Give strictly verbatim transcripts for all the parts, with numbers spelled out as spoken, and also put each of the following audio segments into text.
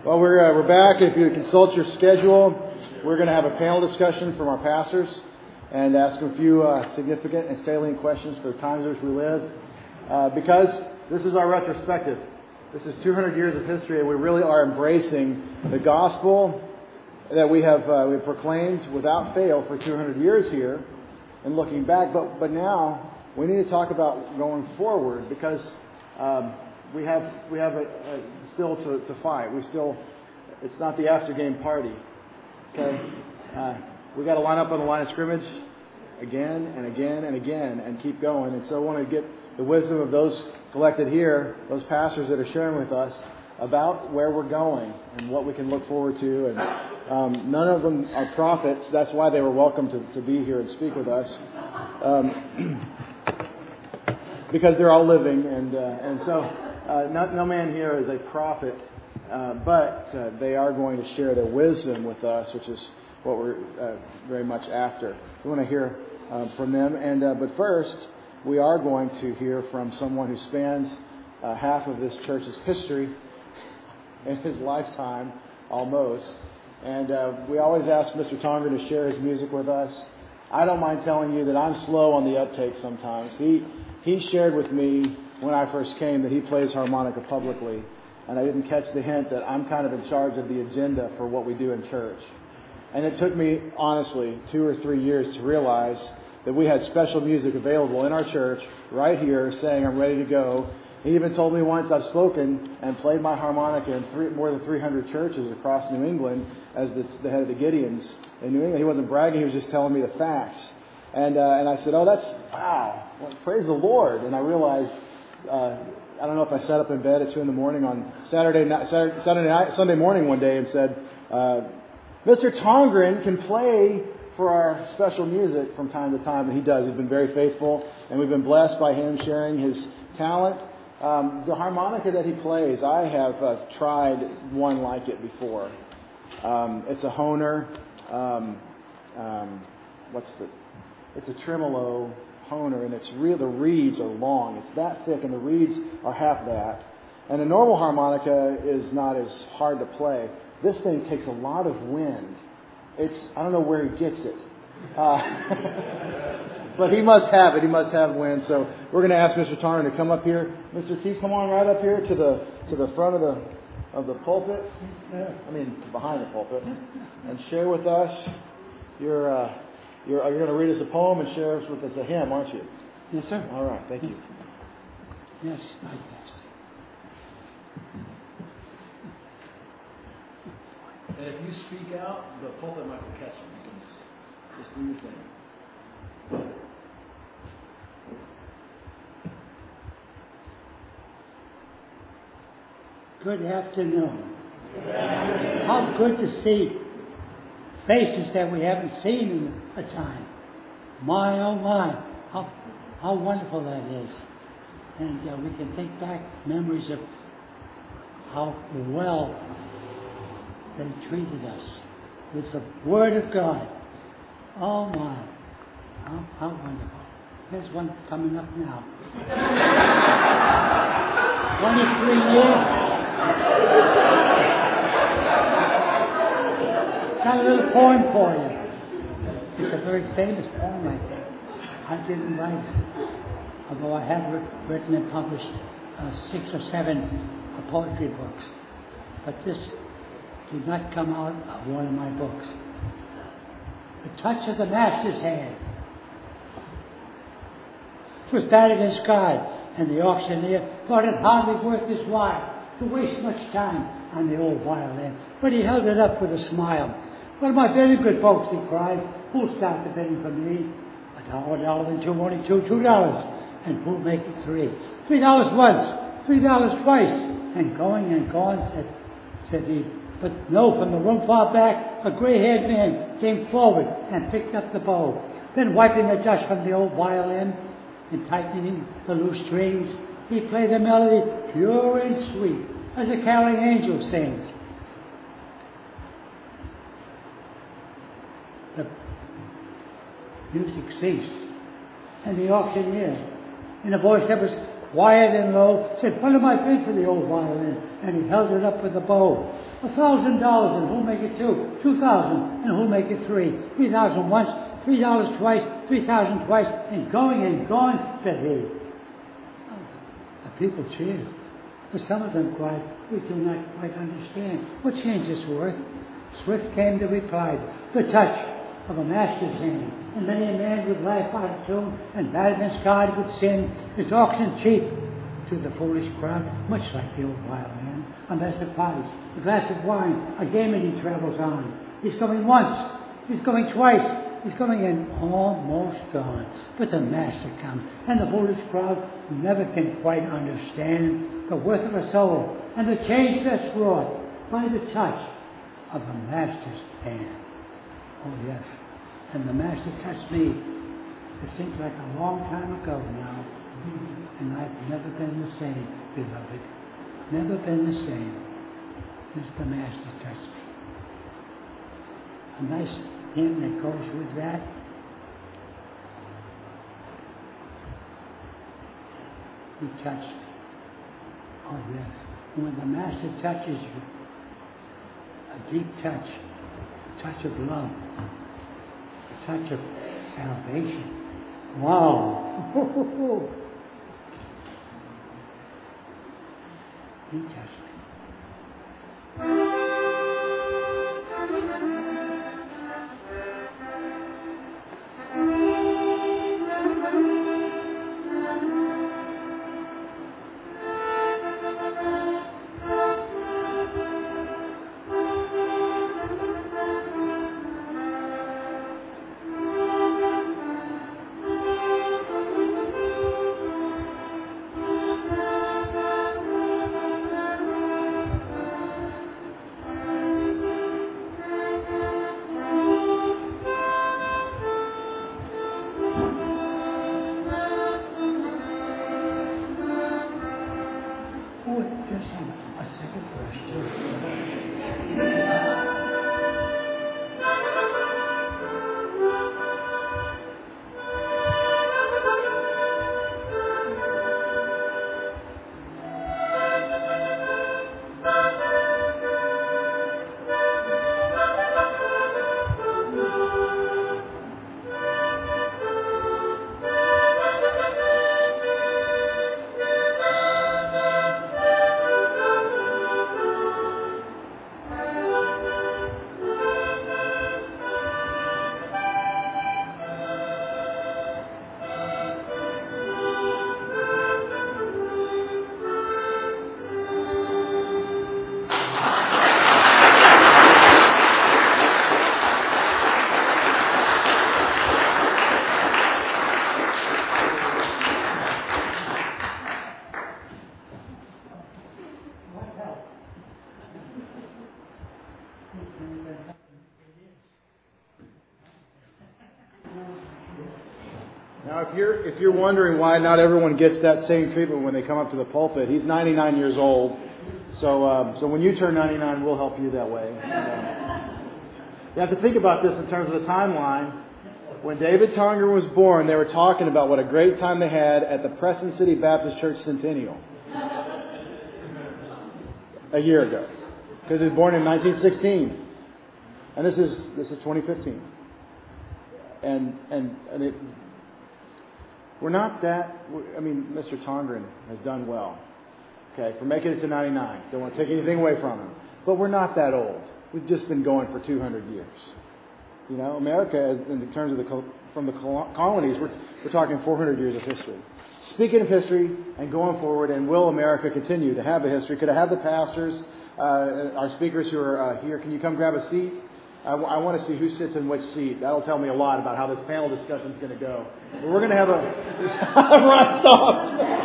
Well, we're uh, we're back. If you consult your schedule, we're going to have a panel discussion from our pastors and ask them a few uh, significant and salient questions for the times in which we live. Uh, because this is our retrospective. This is two hundred years of history, and we really are embracing the gospel that we have uh, we have proclaimed without fail for two hundred years here, and looking back. But but now we need to talk about going forward, because um, we have we have a, a still to, to fight. We still it's not the after game party. Okay, uh, we got to line up on the line of scrimmage again and again and again and keep going. And so I want to get the wisdom of those collected here, those pastors that are sharing with us about where we're going and what we can look forward to. And um, none of them are prophets. That's why they were welcome to, to be here and speak with us, um, because they're all living. And uh, and so uh, no, no man here is a prophet, uh, but uh, they are going to share their wisdom with us, which is what we're uh, very much after. We want to hear uh, from them. And uh, but first, we are going to hear from someone who spans uh, half of this church's history in his lifetime, almost. And uh, we always ask Mister Tongren to share his music with us. I don't mind telling you that I'm slow on the uptake sometimes. He he shared with me when I first came that he plays harmonica publicly, and I didn't catch the hint that I'm kind of in charge of the agenda for what we do in church. And it took me, honestly, two or three years to realize that we had special music available in our church right here saying, I'm ready to go. He even told me once I've spoken and played my harmonica in three, more than three hundred churches across New England as the, the head of the Gideons in New England. He wasn't bragging, he was just telling me the facts. And uh, and I said, oh, that's, wow, well, praise the Lord. And I realized, uh, I don't know if I sat up in bed at two in the morning on Saturday night, Saturday, Saturday night, Sunday morning one day and said, uh, Mister Tongren can play for our special music from time to time, and he does. He's been very faithful, and we've been blessed by him sharing his talent. Um, the harmonica that he plays, I have uh, tried one like it before. Um, it's a Hohner. Um, um, what's the? It's a tremolo Hohner, and it's real. The reeds are long. It's that thick, and the reeds are half that. And a normal harmonica is not as hard to play. This thing takes a lot of wind. It's I don't know where he gets it, uh, but he must have it. He must have wind. So we're going to ask Mister Tongren to come up here. Mister Keith, come on right up here to the to the front of the of the pulpit. I mean behind the pulpit, and share with us your uh, your. You're going to read us a poem and share with us a hymn, aren't you? Yes, sir. All right. Thank yes. you. Yes, I guess. And if you speak out, the pulpit might catch you. You can just, just do your thing. Good afternoon. Good afternoon. How good to see faces that we haven't seen in a time. My, oh my, how, how wonderful that is. And uh, we can think back memories of how well they treated us with the Word of God. Oh my, how, how wonderful. There's one coming up now. twenty-three years. Got a little poem for you. It's a very famous poem, I think. I didn't write it, although I have written and published uh, six or seven uh, poetry books. But this did not come out of one of my books. The touch of the Master's hand. It was bad against God, and the auctioneer thought it hardly worth his while to waste much time on the old violin. But he held it up with a smile. Well, my very good folks, he cried, who'll start the bidding for me? A dollar, a dollar, and two, only two, two dollars. And who'll make it three? Three dollars once, three dollars twice. And going and gone, said, said he. But no, from the room far back, a gray-haired man came forward and picked up the bow. Then wiping the dust from the old violin and tightening the loose strings, he played a melody pure and sweet, as a caroling angel sings. The music ceased, and the auctioneer, in a voice that was Wyatt and Lowe said, "What am I paid for the old violin?" And he held it up with a bow. A thousand dollars, and who'll make it two? Two thousand, and who'll make it three? Three thousand once, three dollars twice, three thousand twice, and going and going, said he. The people cheered. But some of them cried, "We do not quite understand. What change is worth?" Swift came to reply, "The touch of a master's hand. And many a man would laugh out of tune, and madness God would sin. It's auction cheap to the foolish crowd, much like the old violin. A mess of pies, a glass of wine, a game and he travels on. He's going once, he's going twice, he's going and almost gone. But the master comes, and the foolish crowd never can quite understand the worth of a soul and the change that's wrought by the touch of a master's hand." Oh yes, and the master touched me. It seems like a long time ago now, and I've never been the same, beloved. Never been the same since the master touched me. A nice hymn that goes with that. He touched me. Oh yes. And when the master touches you, a deep touch, a touch of love, a touch of salvation. Wow. He touched me. Now, if you're if you're wondering why not everyone gets that same treatment when they come up to the pulpit, he's ninety-nine years old. So, um, so when you turn ninety-nine, we'll help you that way. And, uh, you have to think about this in terms of the timeline. When David Tonger was born, they were talking about what a great time they had at the Preston City Baptist Church Centennial a year ago, because he was born in nineteen sixteen, and this is this is twenty fifteen, and and and it. We're not that, I mean, Mister Tongren has done well, okay, for making it to ninety-nine. Don't want to take anything away from him. But we're not that old. We've just been going for two hundred years. You know, America, in terms of the, from the colonies, we're, we're talking four hundred years of history. Speaking of history and going forward, and will America continue to have a history? Could I have the pastors, uh, our speakers who are uh, here, can you come grab a seat? I, w- I want to see who sits in which seat. That'll tell me a lot about how this panel discussion is going to go. But we're going to have a... Ron, stop!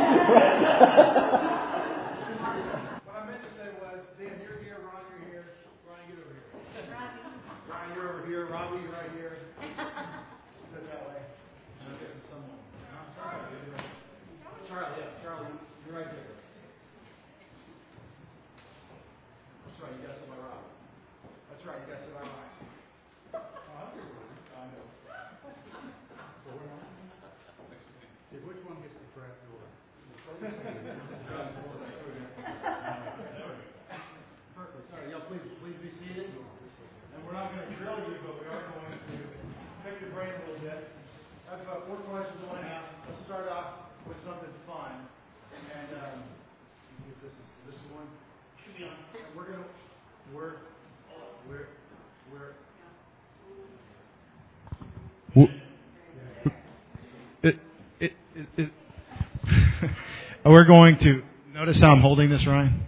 What I meant to say was, Dan, you're here, Ron, you're here. Ron, get over here. Ron, you're over here. Robbie, you're right here. Put it that way. And I'm guessing someone. No, Charlie, you're doing it. Charlie, yeah, Charlie, you're right there. That's right, you got to sit by Rob. That's right, you got to sit by Rob. Which one gets the trap door? Perfect. All right, y'all please, please be seated. And we're not going to drill you, but we are going to pick your brain a little bit. I have uh, four questions I want to ask. Let's start off with something fun. And um, let's see if this is this one. Should be on. And we're going to, we're, we're, we're. It, it, it, it, we're going to notice how I'm holding this, Ryan.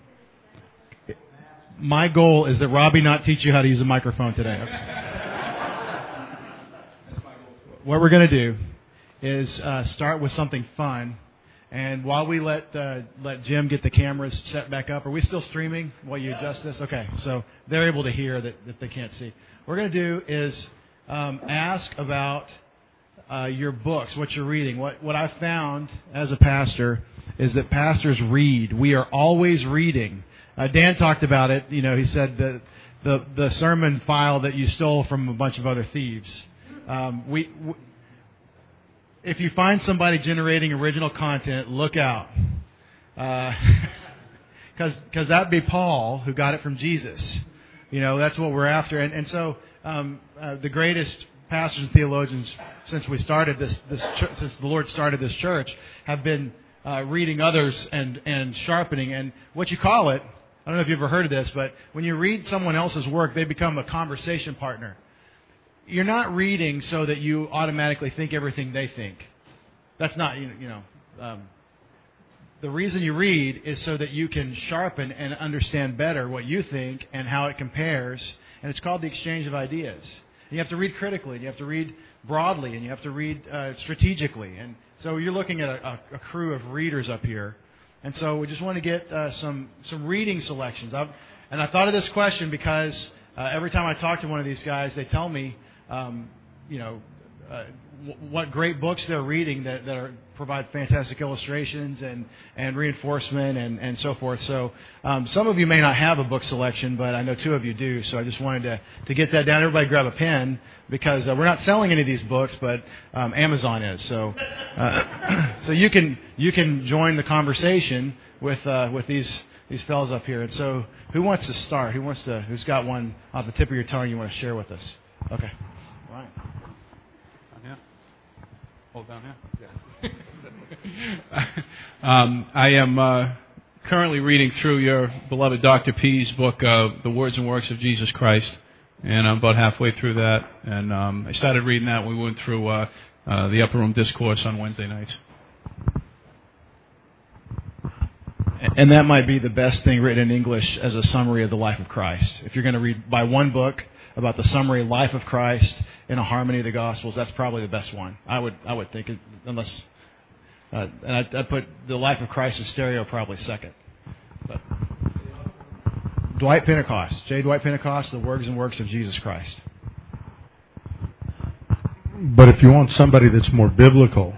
My goal is that Robbie not teach you how to use a microphone today. Okay? What we're going to do is uh, start with something fun, and while we let uh, let Jim get the cameras set back up, are we still streaming while you adjust this? Okay, so they're able to hear that, that they can't see. What we're going to do is um, ask about uh, your books, what you're reading. What what I found as a pastor is that pastors read. We are always reading. Uh, Dan talked about it. You know, he said the the the sermon file that you stole from a bunch of other thieves. Um, we, we if you find somebody generating original content, look out, because uh, because that'd be Paul who got it from Jesus. You know, that's what we're after. And and so um, uh, the greatest pastors and theologians since we started this this ch- since the Lord started this church have been uh, reading others and and sharpening. And what you call it. I don't know if you've ever heard of this, but when you read someone else's work, they become a conversation partner. You're not reading so that you automatically think everything they think. That's not, you know, um, the reason you read is so that you can sharpen and understand better what you think and how it compares. And it's called the exchange of ideas. And you have to read critically, and you have to read broadly, and you have to read uh, strategically. And so you're looking at a, a, a crew of readers up here. And so we just want to get uh, some some reading selections. I've, and I thought of this question because uh, every time I talk to one of these guys, they tell me, um, you know, uh, w- what great books they're reading that, that are, provide fantastic illustrations and, and reinforcement and, and so forth. So um, some of you may not have a book selection, but I know two of you do. So I just wanted to, to get that down. Everybody grab a pen because uh, we're not selling any of these books, but um, Amazon is. So uh, so you can you can join the conversation with uh, with these these fellows up here. And so who wants to start? Who wants to? Who's got one off the tip of your tongue you want to share with us? Okay, Ryan. Down here. Hold down here. Yeah. um, I am uh, currently reading through your beloved Doctor P's book, uh, The Words and Works of Jesus Christ, and I'm about halfway through that. And um, I started reading that when we went through uh, uh, the Upper Room Discourse on Wednesday nights. And that might be the best thing written in English as a summary of the life of Christ. If you're going to read by one book about the summary life of Christ in a harmony of the Gospels, that's probably the best one. I would I would think, unless uh, and I, I put the life of Christ in stereo probably second. But Dwight Pentecost, J. Dwight Pentecost, The Words and Works of Jesus Christ. But if you want somebody that's more biblical,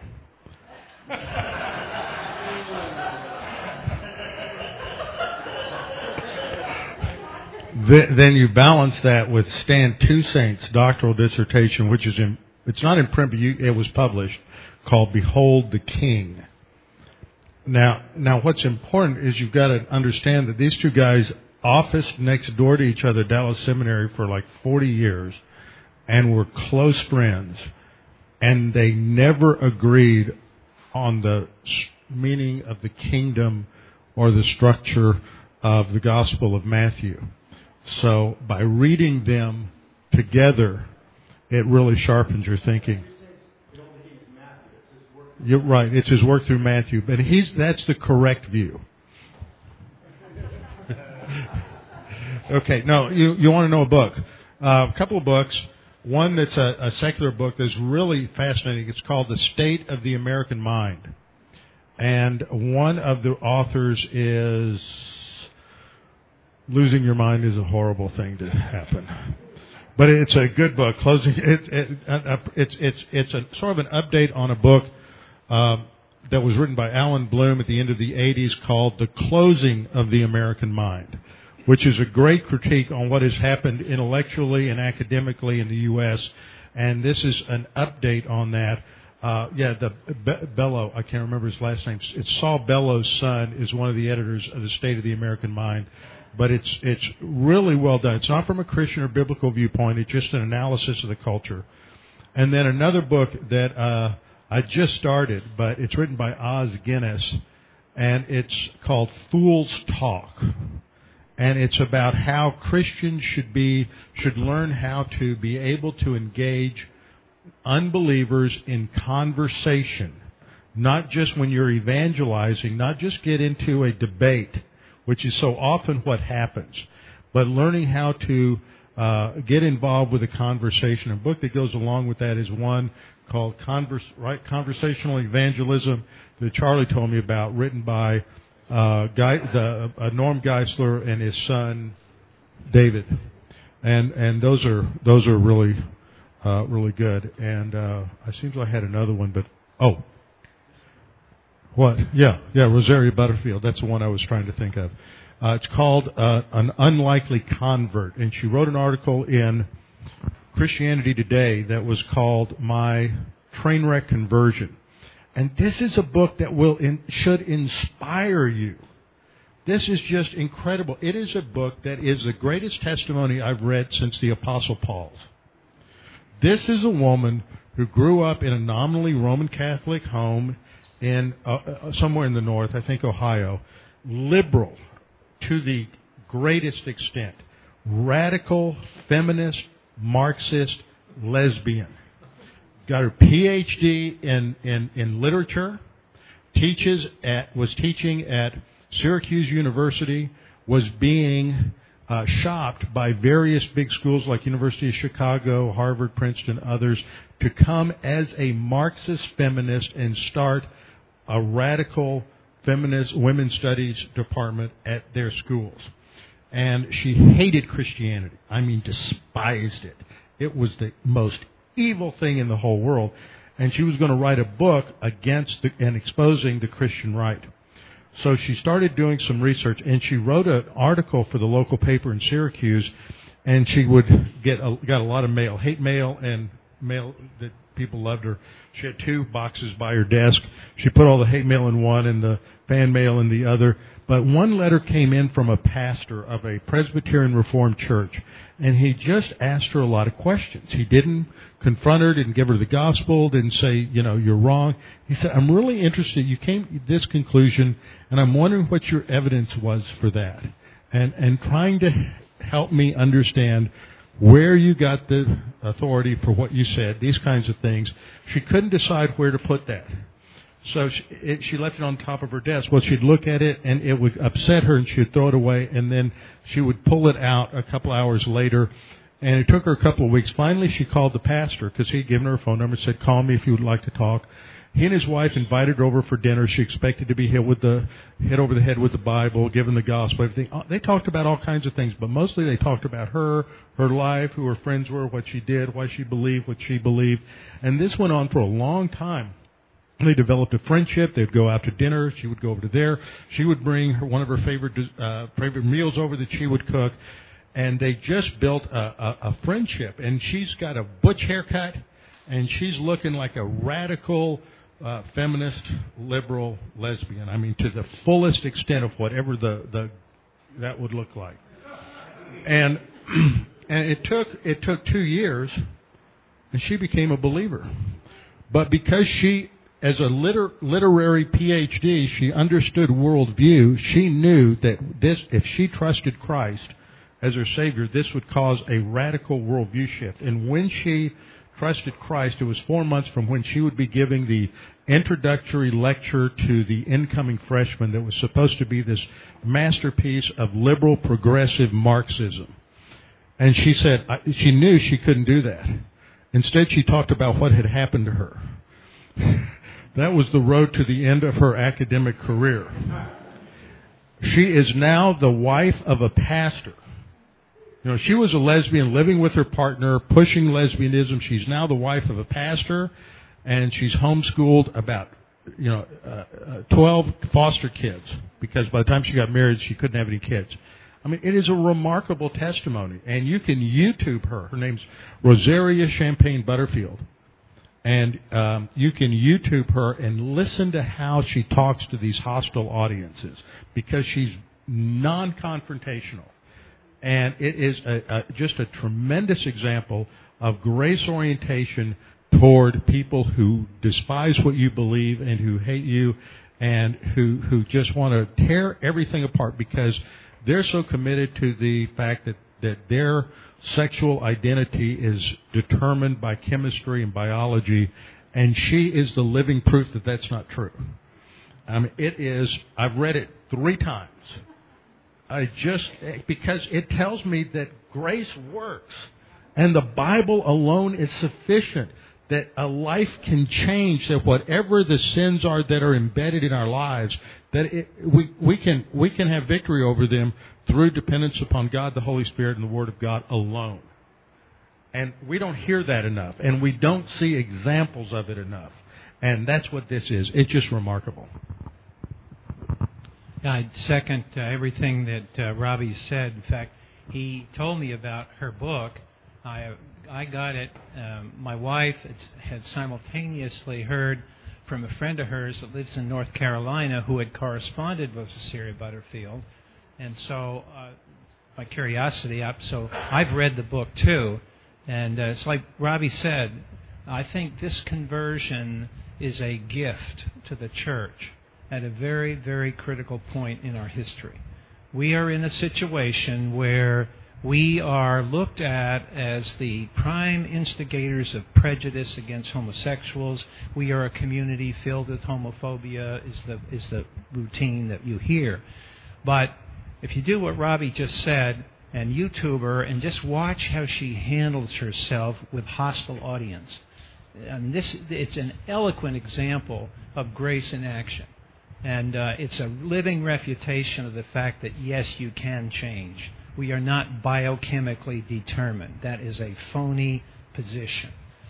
then you balance that with Stan Toussaint's doctoral dissertation, which is in, it's not in print, but you, it was published, called Behold the King. Now, now what's important is you've got to understand that these two guys officed next door to each other at Dallas Seminary for like forty years and were close friends, and they never agreed on the meaning of the kingdom or the structure of the Gospel of Matthew. So by reading them together, it really sharpens your thinking. You're right. It's his work through Matthew, but he's that's the correct view. Okay. No, you you want to know a book? Uh, a couple of books. One that's a, a secular book that's really fascinating. It's called The State of the American Mind, and one of the authors is. Losing your mind is a horrible thing to happen, but it's a good book. Closing, it's it, it's it's it's a sort of an update on a book uh, that was written by Alan Bloom at the end of the eighties called "The Closing of the American Mind," which is a great critique on what has happened intellectually and academically in the U S And this is an update on that. Uh, yeah, the Be- Bellow, I can't remember his last name. It's Saul Bellow's son is one of the editors of the State of the American Mind. But it's it's really well done. It's not from a Christian or biblical viewpoint. It's just an analysis of the culture. And then another book that uh, I just started, but it's written by Oz Guinness, and it's called Fool's Talk. And it's about how Christians should be should learn how to be able to engage unbelievers in conversation, not just when you're evangelizing, not just get into a debate, which is so often what happens, but learning how to uh, get involved with a conversation. A book that goes along with that is one called Converse, right, Conversational Evangelism that Charlie told me about, written by uh, Guy, the, uh, Norm Geisler and his son David, and and those are those are really uh, really good. And uh, I seems like I had another one, but oh. What? Yeah, yeah, Rosaria Butterfield. That's the one I was trying to think of. Uh, it's called uh, An Unlikely Convert. And she wrote an article in Christianity Today that was called My Trainwreck Conversion. And this is a book that will in, should inspire you. This is just incredible. It is a book that is the greatest testimony I've read since the Apostle Paul's. This is a woman who grew up in a nominally Roman Catholic home in uh, uh, somewhere in the north, I think Ohio, liberal to the greatest extent, radical, feminist, Marxist, lesbian. Got her P H D in, in, in literature, teaches at, was teaching at Syracuse University, was being uh, shopped by various big schools like University of Chicago, Harvard, Princeton, others, to come as a Marxist feminist and start a radical feminist women's studies department at their schools. And she hated Christianity. I mean, despised it. It was the most evil thing in the whole world. And she was going to write a book against the, and exposing the Christian right. So she started doing some research, and she wrote an article for the local paper in Syracuse, and she would get a, got a lot of mail, hate mail and mail that people loved her. She had two boxes by her desk. She put all the hate mail in one and the fan mail in the other. But one letter came in from a pastor of a Presbyterian Reformed church, and he just asked her a lot of questions. He didn't confront her, didn't give her the gospel, didn't say, you know, you're wrong. He said, I'm really interested. You came to this conclusion, and I'm wondering what your evidence was for that. And, and trying to help me understand where you got the authority for what you said, these kinds of things. She couldn't decide where to put that. So she, it, she left it on top of her desk. Well, she'd look at it, and it would upset her, and she would throw it away, and then she would pull it out a couple hours later. And it took her a couple of weeks. Finally, she called the pastor because he'd given her a phone number and said, call me if you would like to talk. He and his wife invited her over for dinner. She expected to be hit with the hit over the head with the Bible, given the gospel, everything. They talked about all kinds of things, but mostly they talked about her, her life, who her friends were, what she did, why she believed what she believed. And this went on for a long time. They developed a friendship. They'd go out to dinner. She would go over to there. She would bring her, one of her favorite uh, favorite meals over that she would cook. And they just built a, a, a friendship. And she's got a butch haircut, and she's looking like a radical uh, feminist, liberal lesbian. I mean, to the fullest extent of whatever the, the that would look like. And and it took it took two years, and she became a believer. But because she, as a liter, literary P H D, she understood worldview. She knew that this, if she trusted Christ as her Savior, this would cause a radical worldview shift. And when she trusted Christ, it was four months from when she would be giving the introductory lecture to the incoming freshmen that was supposed to be this masterpiece of liberal progressive Marxism. And she said she knew she couldn't do that. Instead, she talked about what had happened to her. That was the road to the end of her academic career. She is now the wife of a pastor. You know, she was a lesbian living with her partner, pushing lesbianism. She's now the wife of a pastor, and she's homeschooled about, you know, uh, uh, twelve foster kids, because by the time she got married, she couldn't have any kids. I mean, it is a remarkable testimony, and you can YouTube her. Her name's Rosaria Champagne Butterfield. And um, you can YouTube her and listen to how she talks to these hostile audiences, because she's non-confrontational. And it is a, a, just a tremendous example of grace orientation toward people who despise what you believe and who hate you and who, who just want to tear everything apart because they're so committed to the fact that, that their sexual identity is determined by chemistry and biology, and she is the living proof that that's not true. I mean, it is, I've read it three times. I just, because it tells me that grace works and the Bible alone is sufficient, that a life can change, that whatever the sins are that are embedded in our lives, that it, we, we can we can have victory over them through dependence upon God, the Holy Spirit, and the Word of God alone. And we don't hear that enough, and we don't see examples of it enough. And that's what this is. It's just remarkable. I'd second uh, everything that uh, Robbie said. In fact, he told me about her book. I I got it. Um, my wife had simultaneously heard from a friend of hers that lives in North Carolina who had corresponded with Cecilia Butterfield. And so, uh, my curiosity up, so I've read the book too. And uh, it's like Robbie said, I think this conversion is a gift to the church at a very, very critical point in our history. We are in a situation where we are looked at as the prime instigators of prejudice against homosexuals. We are a community filled with homophobia, is the is the routine that you hear. But if you do what Robbie just said, and YouTube her, and just watch how she handles herself with hostile audience, and this it's an eloquent example of grace in action. And uh, it's a living refutation of the fact that, yes, you can change. We are not biochemically determined. That is a phony position.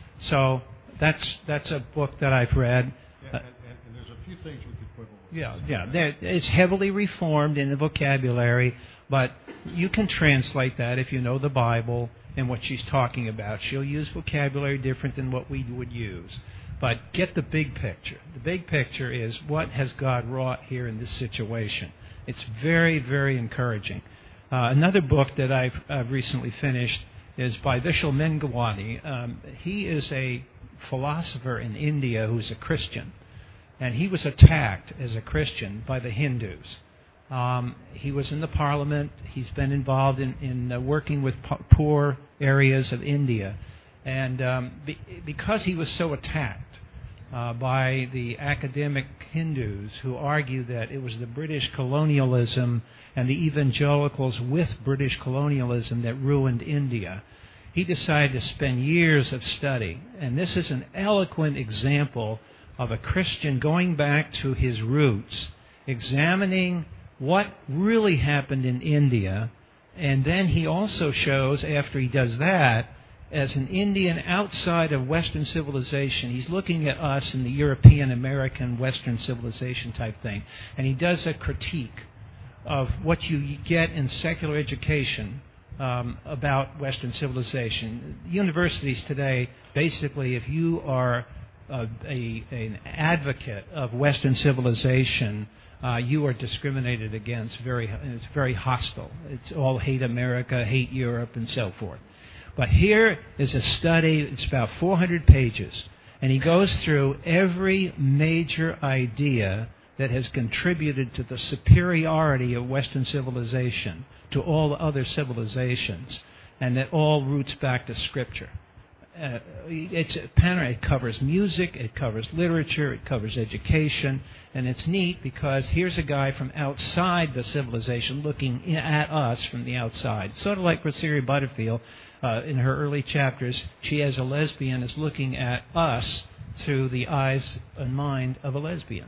So that's that's a book that I've read. Yeah, and, and, and there's a few things we could put on. Yeah, yeah. It's heavily reformed in the vocabulary, but you can translate that if you know the Bible and what she's talking about. She'll use vocabulary different than what we would use. But get the big picture. The big picture is, what has God wrought here in this situation? It's very, very encouraging. Uh, another book that I've, I've recently finished is by Vishal Mengawati. Um, he is a philosopher in India who's a Christian. And he was attacked as a Christian by the Hindus. Um, he was in the parliament. He's been involved in, in uh, working with po- poor areas of India. And um, be, because he was so attacked uh, by the academic Hindus who argue that it was the British colonialism and the evangelicals with British colonialism that ruined India, he decided to spend years of study. And this is an eloquent example of a Christian going back to his roots, examining what really happened in India. And then he also shows, after he does that, as an Indian outside of Western civilization, he's looking at us in the European, American, Western civilization type thing. And he does a critique of what you get in secular education um, about Western civilization. Universities today, basically, if you are uh, a, an advocate of Western civilization, uh, you are discriminated against. Very, it's very hostile. It's all hate America, hate Europe, and so forth. But here is a study, it's about four hundred pages, and he goes through every major idea that has contributed to the superiority of Western civilization to all other civilizations, and that all roots back to Scripture. Uh, it's a panorama. It covers music, it covers literature, it covers education, and it's neat because here's a guy from outside the civilization looking at us from the outside. Sort of like Cecilia Butterfield. Uh, in her early chapters, she as a lesbian is looking at us through the eyes and mind of a lesbian.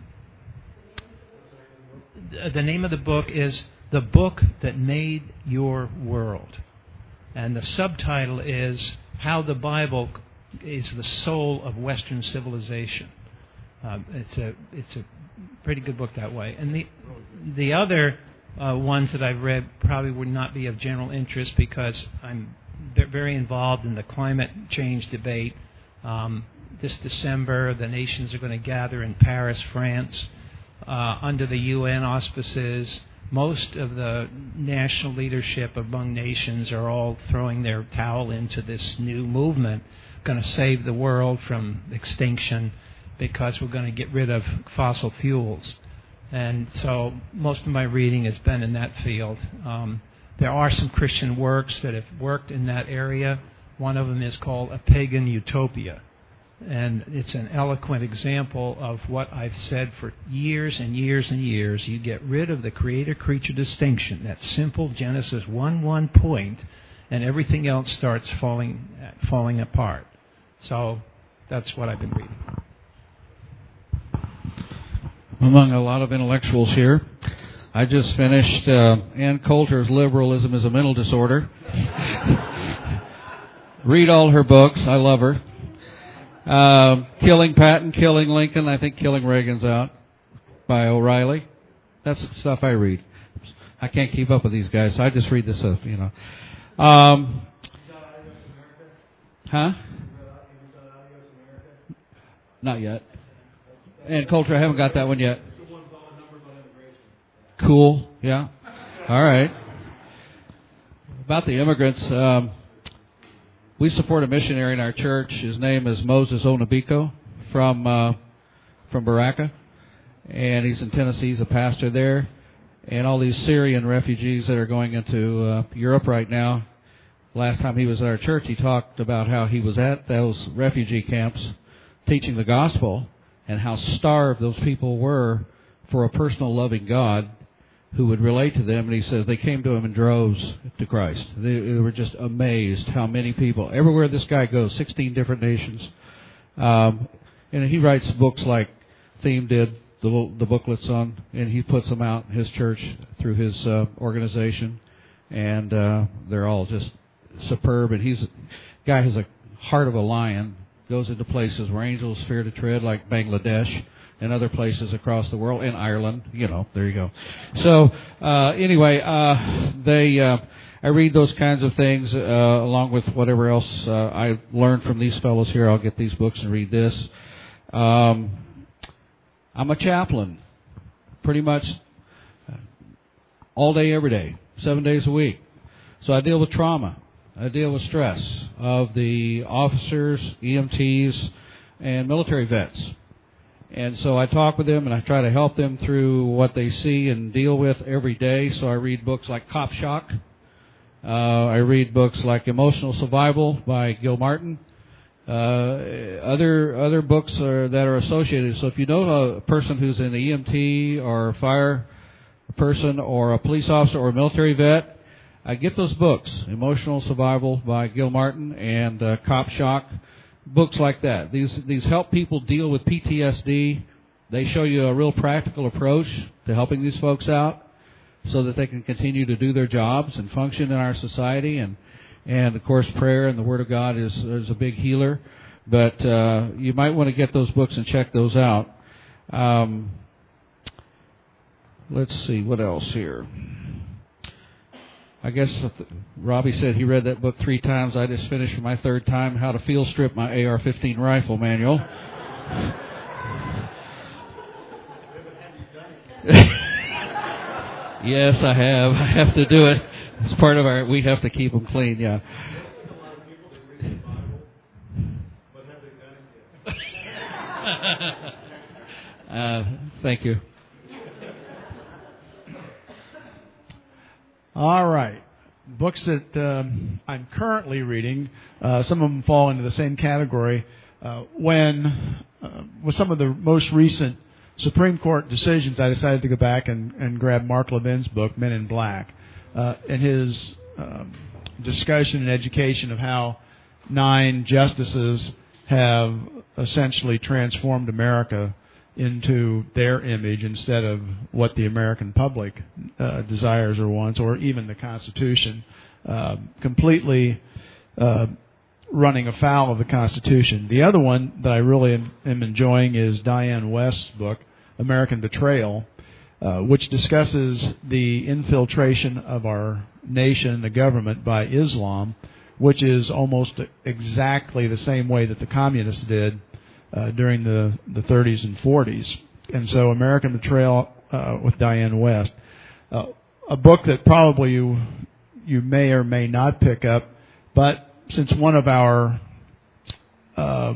The name of the book is The Book That Made Your World. And the subtitle is How the Bible is the Soul of Western Civilization. Uh, it's a it's a pretty good book that way. And the the other uh, ones that I've read probably would not be of general interest because I'm very involved in the climate change debate. Um, this December, the nations are going to gather in Paris, France, uh, under the U N auspices. Most of the national leadership among nations are all throwing their towel into this new movement, going to save the world from extinction because we're going to get rid of fossil fuels. And so most of my reading has been in that field. Um, there are some Christian works that have worked in that area. One of them is called A Pagan Utopia. And it's an eloquent example of what I've said for years and years and years. You get rid of the creator-creature distinction, that simple Genesis one one point, and everything else starts falling falling apart. So that's what I've been reading. Among a lot of intellectuals here, I just finished uh, Ann Coulter's Liberalism is a Mental Disorder. Read all her books. I love her. Uh, Killing Patton, Killing Lincoln. I think Killing Reagan's out by O'Reilly. That's the stuff I read. I can't keep up with these guys, so I just read this stuff, you know. Um, huh? Not yet. And Coulter, I haven't got that one yet. Cool. Yeah. All right. About the immigrants, um, we support a missionary in our church. His name is Moses Onabiko from uh, from Baraka, and he's in Tennessee. He's a pastor there. And all these Syrian refugees that are going into uh, Europe right now, last time he was at our church, he talked about how he was at those refugee camps teaching the gospel and how starved those people were for a personal loving God who would relate to them. And he says they came to him in droves to Christ. They, they were just amazed how many people, everywhere this guy goes, sixteen different nations. Um, and he writes books like Theme did, the, the booklets on, and he puts them out in his church through his uh, organization. And uh, they're all just superb. And he's, guy has a heart of a lion, goes into places where angels fear to tread, like Bangladesh and other places across the world, and Ireland, you know, there you go. So, uh, anyway, uh, they, uh, I read those kinds of things, uh, along with whatever else, uh, I learned from these fellows here. I'll get these books and read this. Um, I'm a chaplain, pretty much all day, every day, seven days a week. So I deal with trauma. I deal with stress of the officers, E M Ts, and military vets. And so I talk with them and I try to help them through what they see and deal with every day. So I read books like Cop Shock. Uh, I read books like Emotional Survival by Gil Martin. Uh, other other books are, that are associated. So if you know a person who's an E M T or a fire person or a police officer or a military vet, I get those books, Emotional Survival by Gil Martin and uh, Cop Shock. Books like that. These these help people deal with P T S D. They show you a real practical approach to helping these folks out so that they can continue to do their jobs and function in our society. And, and of course, prayer and the Word of God is, is a big healer. But uh, you might want to get those books and check those out. Um, let's see, what else here? I guess Robbie said he read that book three times. I just finished for my third time, How to Field Strip My A R fifteen Rifle Manual. Yes, I have. I have to do it. It's part of our, we have to keep them clean, yeah. uh, thank you. All right. Books that um, I'm currently reading, uh, some of them fall into the same category. Uh, when, uh, with some of the most recent Supreme Court decisions, I decided to go back and, and grab Mark Levin's book, Men in Black, uh, and his um, discussion and education of how nine justices have essentially transformed America into their image instead of what the American public uh, desires or wants, or even the Constitution, uh, completely uh, running afoul of the Constitution. The other one that I really am, am enjoying is Diane West's book, American Betrayal, uh, which discusses the infiltration of our nation, the government, by Islam, which is almost exactly the same way that the communists did uh, during the, the thirties and forties. And so American Betrayal uh, with Diane West, uh, a book that probably you, you may or may not pick up, but since one of our uh,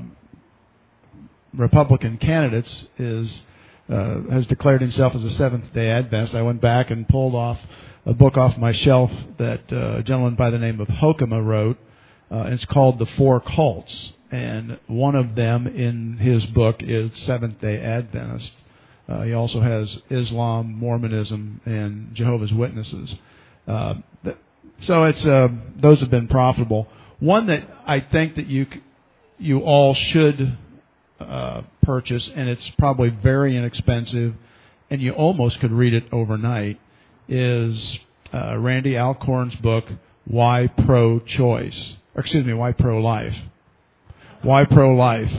Republican candidates is uh, has declared himself as a Seventh-day Adventist, I went back and pulled off a book off my shelf that uh, a gentleman by the name of Hokema wrote. Uh, it's called The Four Cults, and one of them in his book is Seventh-day Adventist. Uh, he also has Islam, Mormonism, and Jehovah's Witnesses. Uh, th- so it's uh, those have been profitable. One that I think that you c- you all should uh, purchase, and it's probably very inexpensive, and you almost could read it overnight, is uh, Randy Alcorn's book, Why Pro-Choice? Or excuse me, Why Pro-Life? Why Pro-Life?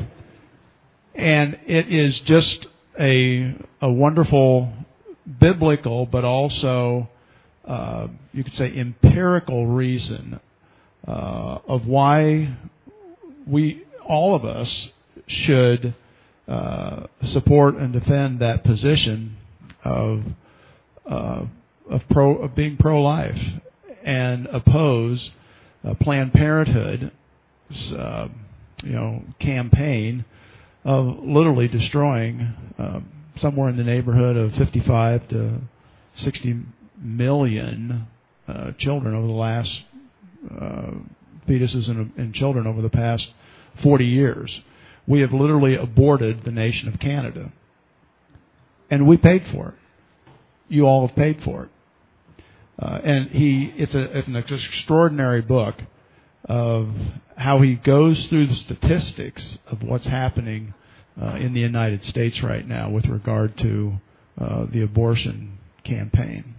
And it is just a a wonderful biblical, but also uh, you could say empirical reason uh, of why we, all of us, should uh, support and defend that position of uh, of pro of being pro-life and oppose uh, Planned Parenthood's uh, you know campaign of literally destroying uh, somewhere in the neighborhood of fifty-five to sixty million uh, children over the last uh, fetuses and, and children over the past forty years. We have literally aborted the nation of Canada, and we paid for it. You all have paid for it. Uh, and he, it's, a, it's an extraordinary book of how he goes through the statistics of what's happening uh, in the United States right now with regard to uh, the abortion campaign.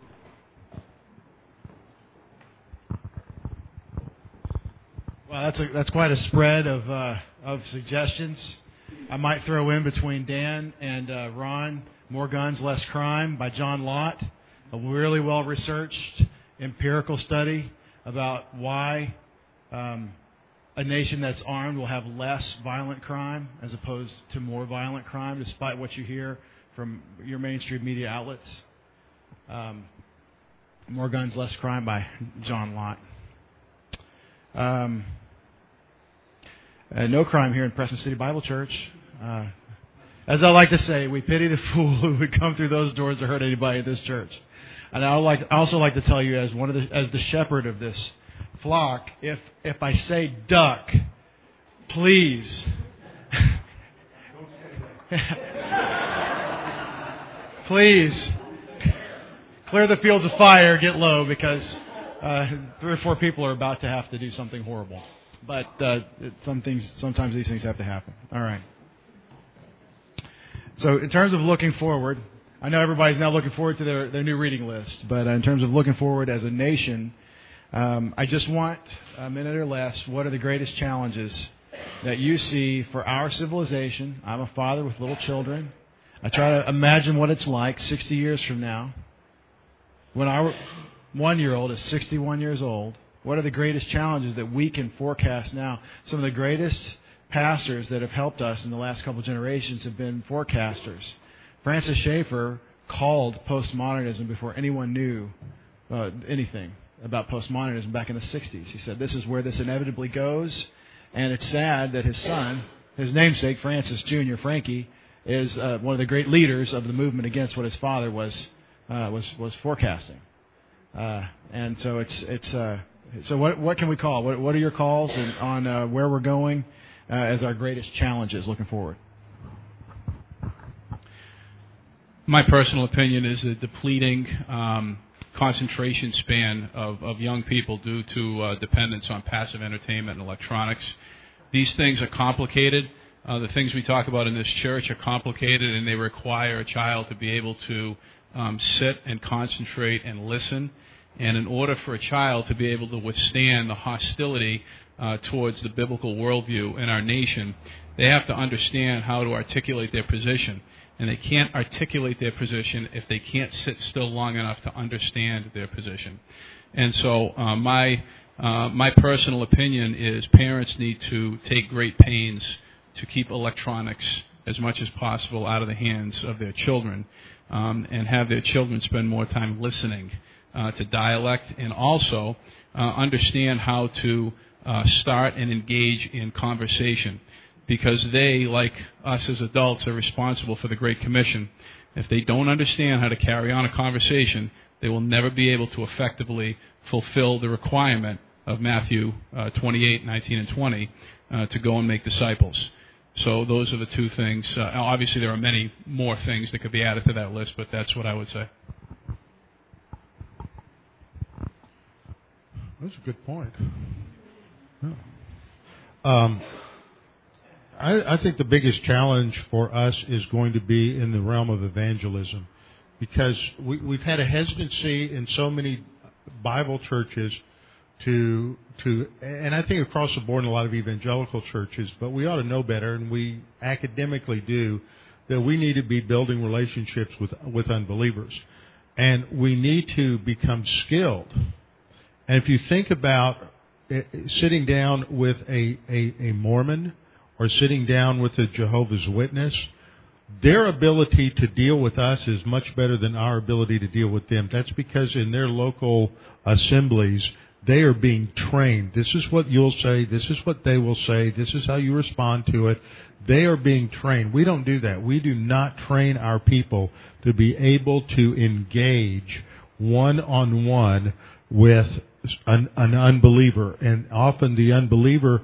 Well, that's a, that's quite a spread of uh, of suggestions. I might throw in between Dan and uh, Ron, More Guns, Less Crime by John Lott, a really well-researched empirical study about why um, a nation that's armed will have less violent crime as opposed to more violent crime, despite what you hear from your mainstream media outlets. Um, More Guns, Less Crime by John Lott. Um, uh, no crime here in Preston City Bible Church. Uh, as I like to say, we pity the fool who would come through those doors to hurt anybody at this church. And I like, I also like to tell you, as one of the, as the shepherd of this flock, if if I say duck, please, please clear the fields of fire, get low, because uh, three or four people are about to have to do something horrible. But uh, it, some things, sometimes these things have to happen. All right. So in terms of looking forward, I know everybody's now looking forward to their, their new reading list, but in terms of looking forward as a nation, um, I just want a minute or less, what are the greatest challenges that you see for our civilization? I'm a father with little children. I try to imagine what it's like sixty years from now, when our one-year-old is sixty-one years old. What are the greatest challenges that we can forecast now? Some of the greatest pastors that have helped us in the last couple of generations have been forecasters. Francis Schaeffer called postmodernism before anyone knew uh, anything about postmodernism back in the sixties. He said, this is where this inevitably goes, and it's sad that his son, his namesake, Francis Junior Frankie, is uh, one of the great leaders of the movement against what his father was uh, was was forecasting. Uh, and so it's it's uh, so what what can we call? What what are your calls and on uh, where we're going uh, as our greatest challenges looking forward? My personal opinion is a depleting um, concentration span of, of young people due to uh, dependence on passive entertainment and electronics. These things are complicated. Uh, the things we talk about in this church are complicated, and they require a child to be able to um, sit and concentrate and listen. And in order for a child to be able to withstand the hostility uh, towards the biblical worldview in our nation, they have to understand how to articulate their position. And they can't articulate their position if they can't sit still long enough to understand their position. And so uh, my uh, my personal opinion is parents need to take great pains to keep electronics as much as possible out of the hands of their children, um, and have their children spend more time listening uh, to dialect, and also uh, understand how to uh, start and engage in conversation, because they, like us as adults, are responsible for the Great Commission. If they don't understand how to carry on a conversation, they will never be able to effectively fulfill the requirement of Matthew uh, twenty-eight, nineteen, and twenty uh, to go and make disciples. So those are the two things. Uh, obviously, there are many more things that could be added to that list, but that's what I would say. That's a good point. Yeah. Um, I, I think the biggest challenge for us is going to be in the realm of evangelism, because we, we've had a hesitancy in so many Bible churches to to, and I think across the board in a lot of evangelical churches, but we ought to know better, and we academically do, that we need to be building relationships with with unbelievers, and we need to become skilled. And if you think about it, sitting down with a, a, a Mormon or sitting down with a Jehovah's Witness, their ability to deal with us is much better than our ability to deal with them. That's because in their local assemblies, they are being trained. This is what you'll say. This is what they will say. This is how you respond to it. They are being trained. We don't do that. We do not train our people to be able to engage one-on-one with an, an unbeliever. And often the unbeliever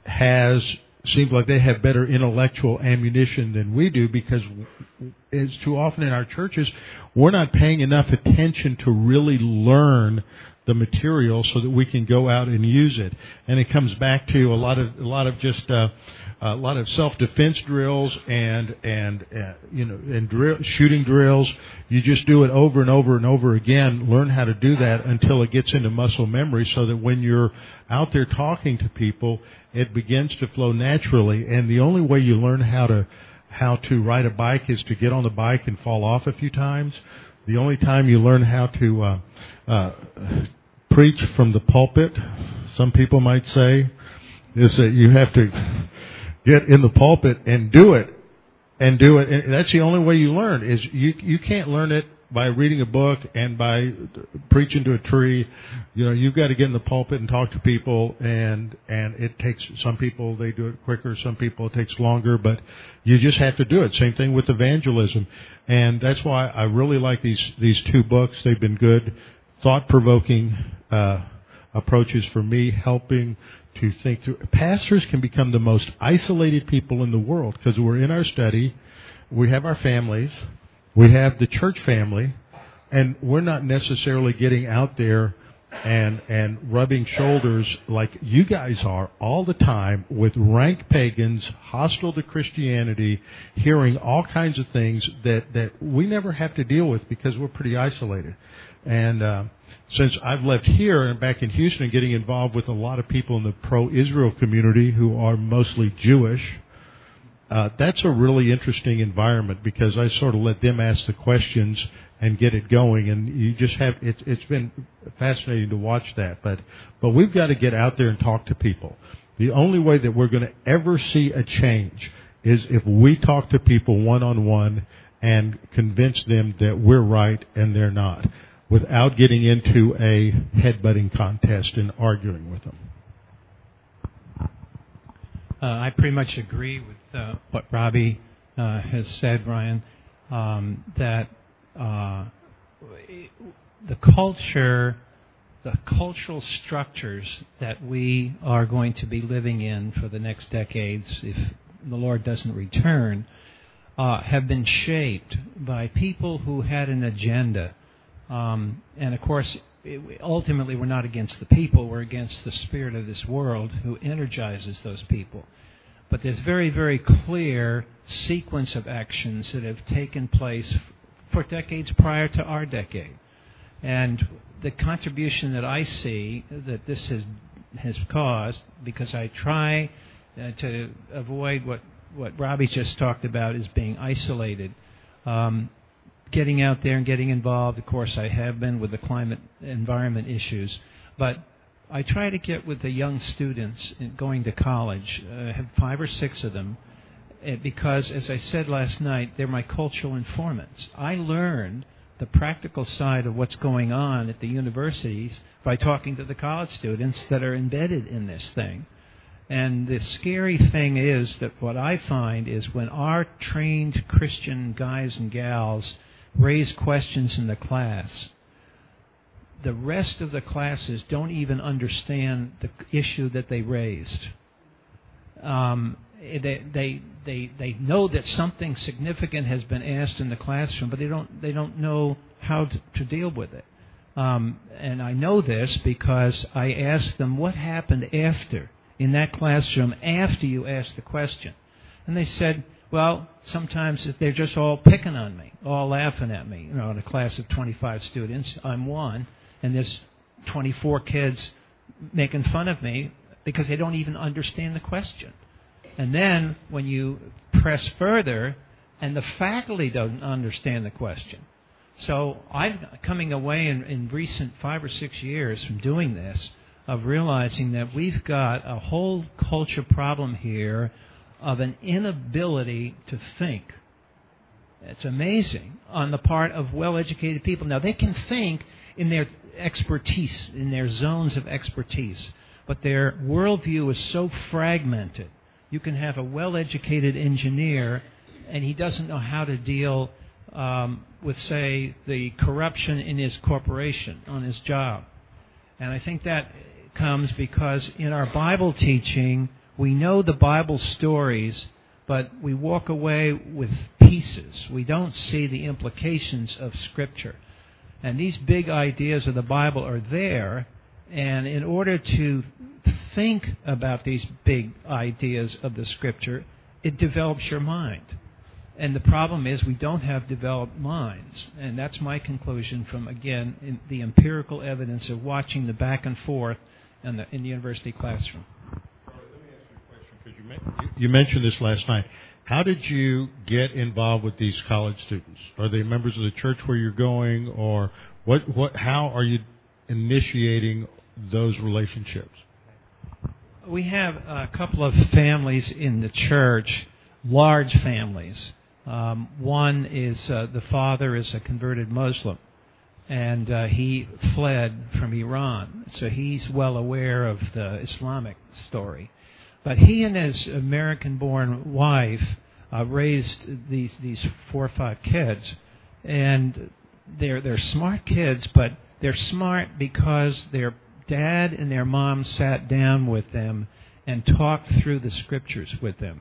has, seems like they have better intellectual ammunition than we do, because it's too often in our churches, we're not paying enough attention to really learn the material so that we can go out and use it. And it comes back to a lot of a lot of just uh, a lot of self-defense drills and and uh, you know and drill, shooting drills. You just do it over and over and over again. Learn how to do that until it gets into muscle memory, so that when you're out there talking to people, it begins to flow naturally. And the only way you learn how to how to ride a bike is to get on the bike and fall off a few times. The only time you learn how to uh, uh, preach from the pulpit, some people might say, is that you have to get in the pulpit and do it, and do it. And that's the only way you learn. Is you you can't learn it by reading a book and by preaching to a tree. You know, you've got to get in the pulpit and talk to people, and and it takes, some people they do it quicker, some people it takes longer, but you just have to do it. Same thing with evangelism, and that's why I really like these these two books. They've been good, thought-provoking uh, approaches for me, helping to think through. Pastors can become the most isolated people in the world because we're in our study, we have our families, we have the church family, and we're not necessarily getting out there and and rubbing shoulders like you guys are all the time with rank pagans, hostile to Christianity, hearing all kinds of things that, that we never have to deal with because we're pretty isolated. And uh, since I've left here and back in Houston, getting involved with a lot of people in the pro-Israel community who are mostly Jewish, uh, that's a really interesting environment, because I sort of let them ask the questions and get it going. And you just have, it, it's been fascinating to watch that. But, but we've got to get out there and talk to people. The only way that we're going to ever see a change is if we talk to people one-on-one and convince them that we're right and they're not, without getting into a headbutting contest and arguing with them. Uh, I pretty much agree with uh, what Robbie uh, has said, Ryan, um, that uh, the culture, the cultural structures that we are going to be living in for the next decades, if the Lord doesn't return, uh, have been shaped by people who had an agenda. Um, and, of course, it, ultimately we're not against the people. We're against the spirit of this world who energizes those people. But there's very, very clear sequence of actions that have taken place f- for decades prior to our decade. And the contribution that I see that this has, has caused, because I try uh, to avoid what, what Robbie just talked about as being isolated, um, getting out there and getting involved. Of course, I have been with the climate environment issues, but I try to get with the young students going to college. I have five or six of them, because, as I said last night, they're my cultural informants. I learned the practical side of what's going on at the universities by talking to the college students that are embedded in this thing. And the scary thing is that what I find is when our trained Christian guys and gals raise questions in the class, the rest of the classes don't even understand the issue that they raised. Um, they, they they they know that something significant has been asked in the classroom, but they don't they don't know how to, to deal with it. Um, and I know this because I asked them what happened after in that classroom after you asked the question, and they said, well, sometimes they're just all picking on me, all laughing at me. You know, in a class of twenty-five students, I'm one, and there's twenty-four kids making fun of me because they don't even understand the question. And then when you press further, and the faculty don't understand the question. So I'm coming away in, in recent five or six years from doing this of realizing that we've got a whole culture problem here of an inability to think. It's amazing on the part of well-educated people. Now, they can think in their expertise, in their zones of expertise, but their worldview is so fragmented. You can have a well-educated engineer, and he doesn't know how to deal um, with, say, the corruption in his corporation, on his job. And I think that comes because in our Bible teaching, we know the Bible stories, but we walk away with pieces. We don't see the implications of Scripture. And these big ideas of the Bible are there, and in order to think about these big ideas of the Scripture, it develops your mind. And the problem is we don't have developed minds. And that's my conclusion from, again, in the empirical evidence of watching the back and forth in the, in the university classroom. Let me ask you a question, because you, you mentioned this last night. How did you get involved with these college students? Are they members of the church where you're going, or what? What? How are you initiating those relationships? We have a couple of families in the church, large families. Um, one is uh, the father is a converted Muslim, and uh, he fled from Iran, so he's well aware of the Islamic story. But he and his American-born wife uh, raised these these four or five kids, and they're they're smart kids, but they're smart because their dad and their mom sat down with them and talked through the Scriptures with them.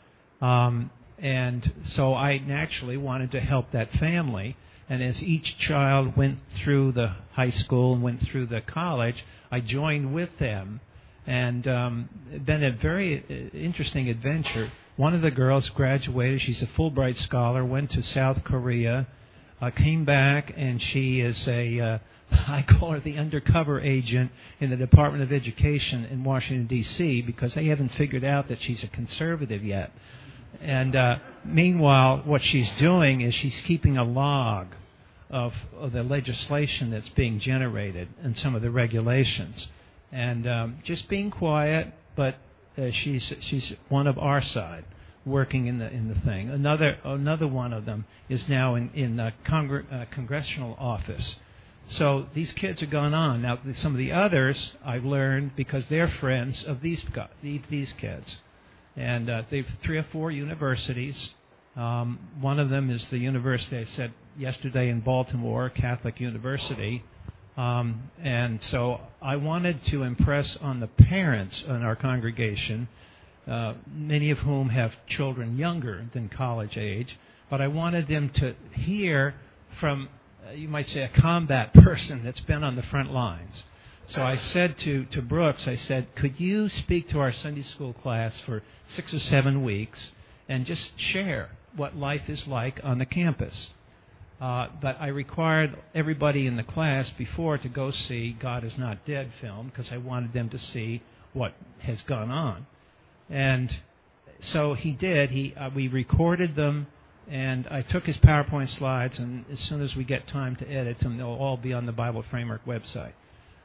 Um, and so I naturally wanted to help that family. And as each child went through the high school and went through the college, I joined with them. And um, it's been a very interesting adventure. One of the girls graduated. She's a Fulbright scholar, went to South Korea, uh, came back, and she is a, uh, I call her the undercover agent in the Department of Education in Washington, D C, because they haven't figured out that she's a conservative yet. And uh, meanwhile, what she's doing is she's keeping a log of, of the legislation that's being generated and some of the regulations. And um, just being quiet, but uh, she's she's one of our side, working in the in the thing. Another another one of them is now in in a congr- uh, congressional office. So these kids are going on now. Some of the others I've learned because they're friends of these guys, these kids, and uh, they've three or four universities. Um, one of them is the university I said yesterday in Baltimore, Catholic University. Um, and so I wanted to impress on the parents in our congregation, uh, many of whom have children younger than college age, but I wanted them to hear from, uh, you might say, a combat person that's been on the front lines. So I said to, to Brooks, I said, could you speak to our Sunday school class for six or seven weeks and just share what life is like on the campus? Uh, but I required everybody in the class before to go see God Is Not Dead film because I wanted them to see what has gone on. And so he did. He uh, we recorded them, and I took his PowerPoint slides, and as soon as we get time to edit them, they'll all be on the Bible Framework website.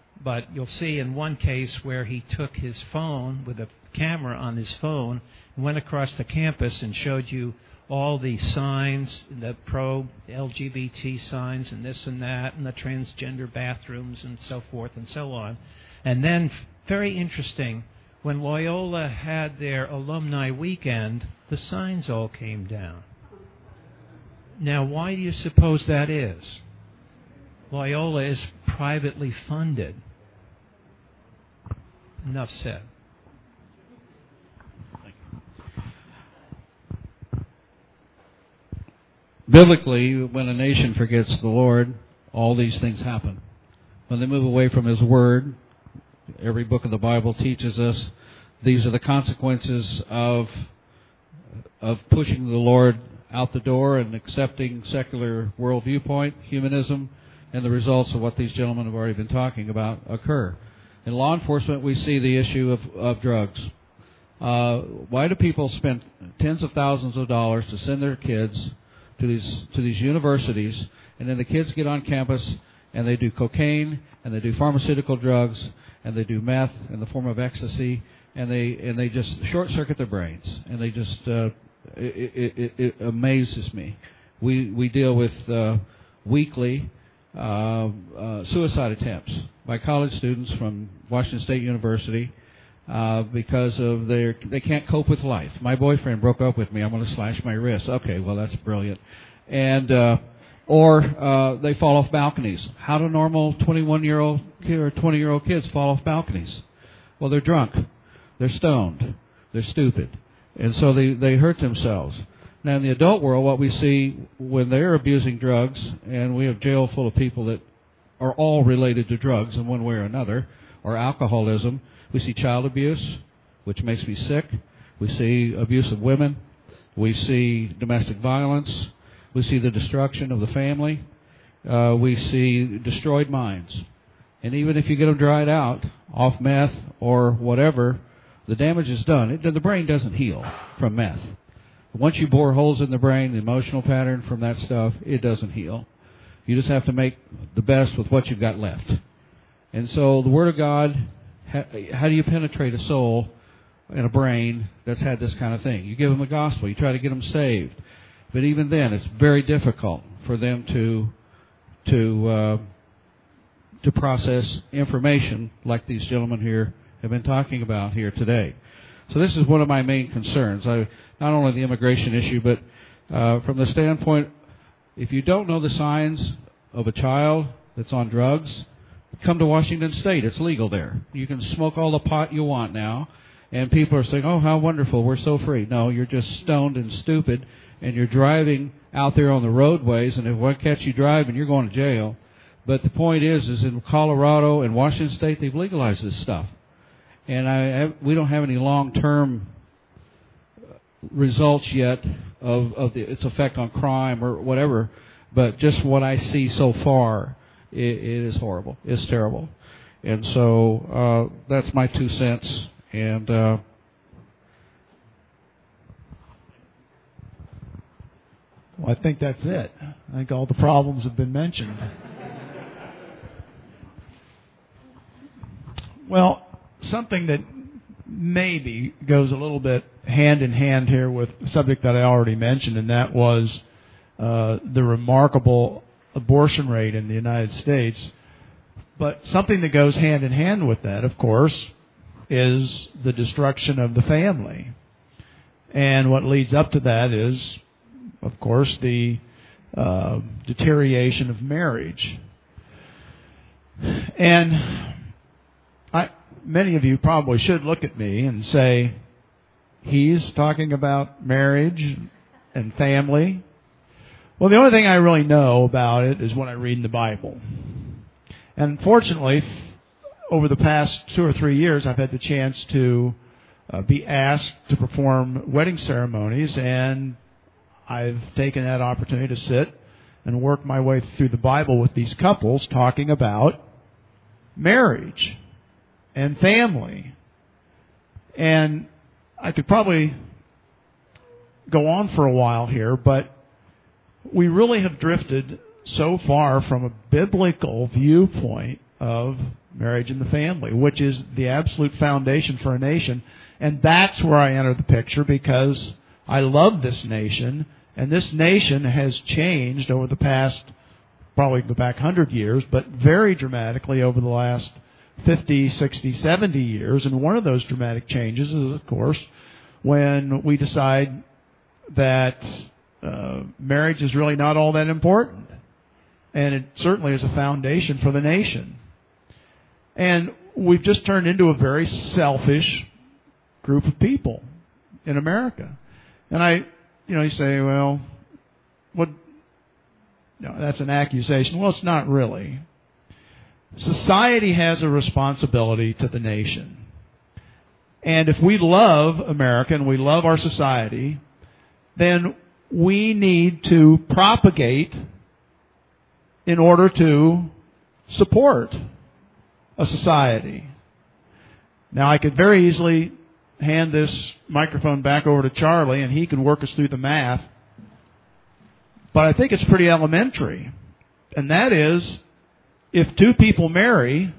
But you'll see in one case where he took his phone with a camera on his phone and went across the campus and showed you all the signs, the pro-L G B T signs and this and that, and the transgender bathrooms and so forth and so on. And then, very interesting, when Loyola had their alumni weekend, the signs all came down. Now, why do you suppose that is? Loyola is privately funded. Enough said. Biblically, when a nation forgets the Lord, all these things happen. When they move away from His Word, every book of the Bible teaches us these are the consequences of of pushing the Lord out the door and accepting secular world viewpoint, humanism, and the results of what these gentlemen have already been talking about occur. In law enforcement, we see the issue of, of drugs. Uh, why do people spend tens of thousands of dollars to send their kids to these to these universities, and then the kids get on campus and they do cocaine and they do pharmaceutical drugs and they do meth in the form of ecstasy, and they and they just short circuit their brains, and they just uh, it, it, it amazes me. We we deal with uh, weekly uh, uh, suicide attempts by college students from Washington State University. Uh, because of their, they can't cope with life. My boyfriend broke up with me. I'm going to slash my wrist. Okay, well that's brilliant. And uh, or uh, they fall off balconies. How do normal twenty-one-year-old or twenty-year-old kids fall off balconies? Well, they're drunk, they're stoned, they're stupid, and so they they hurt themselves. Now in the adult world, what we see when they're abusing drugs, and we have jail full of people that are all related to drugs in one way or another, or alcoholism. We see child abuse, which makes me sick. We see abuse of women. We see domestic violence. We see the destruction of the family. Uh, we see destroyed minds. And even if you get them dried out, off meth or whatever, the damage is done. It, the brain doesn't heal from meth. Once you bore holes in the brain, the emotional pattern from that stuff, it doesn't heal. You just have to make the best with what you've got left. And so the Word of God... How do you penetrate a soul and a brain that's had this kind of thing? You give them the gospel. You try to get them saved. But even then, it's very difficult for them to to uh, to process information like these gentlemen here have been talking about here today. So this is one of my main concerns. I, not only the immigration issue, but uh, from the standpoint, if you don't know the signs of a child that's on drugs, come to Washington State. It's legal there. You can smoke all the pot you want now. And people are saying, oh, how wonderful, we're so free. No, you're just stoned and stupid, and you're driving out there on the roadways, and if one catch you driving, you're going to jail. But the point is, is in Colorado and Washington State, they've legalized this stuff. And I have, we don't have any long-term results yet of, of the, its effect on crime or whatever, but just what I see so far, It, it is horrible. It's terrible. And so uh, that's my two cents. And uh, well, I think that's it. I think all the problems have been mentioned. Well, something that maybe goes a little bit hand in hand here with the subject that I already mentioned, and that was uh, the remarkable abortion rate in the United States. But something that goes hand in hand with that, of course, is the destruction of the family. And what leads up to that is, of course, the uh, deterioration of marriage. And I, many of you probably should look at me and say, he's talking about marriage and family. Well, the only thing I really know about it is what I read in the Bible. And fortunately, over the past two or three years, I've had the chance to uh, be asked to perform wedding ceremonies, and I've taken that opportunity to sit and work my way through the Bible with these couples talking about marriage and family. And I could probably go on for a while here, but we really have drifted so far from a biblical viewpoint of marriage and the family, which is the absolute foundation for a nation. And that's where I enter the picture, because I love this nation, and this nation has changed over the past, probably go back one hundred years, but very dramatically over the last fifty, sixty, seventy years. And one of those dramatic changes is, of course, when we decide that uh, marriage is really not all that important. And it certainly is a foundation for the nation. And we've just turned into a very selfish group of people in America. And I, you know, you say, well, what? No, that's an accusation. Well, it's not really. Society has a responsibility to the nation. And if we love America and we love our society, then we need to propagate in order to support a society. Now, I could very easily hand this microphone back over to Charlie, and he can work us through the math. But I think it's pretty elementary. And that is, if two people marry,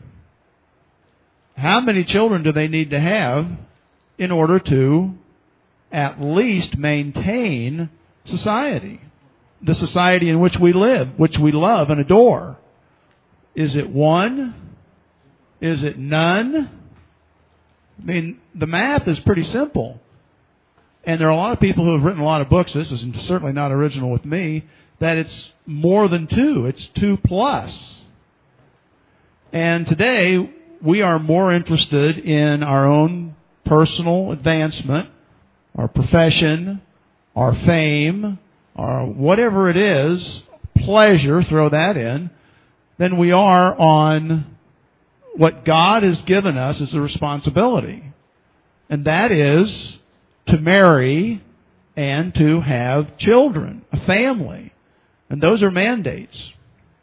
how many children do they need to have in order to at least maintain society? The society in which we live, which we love and adore. Is it one? Is it none? I mean, the math is pretty simple. And there are a lot of people who have written a lot of books, this is certainly not original with me, that it's more than two. It's two plus. And today, we are more interested in our own personal advancement, our profession, our fame, or whatever it is, pleasure, throw that in, than we are on what God has given us as a responsibility. And that is to marry and to have children, a family. And those are mandates.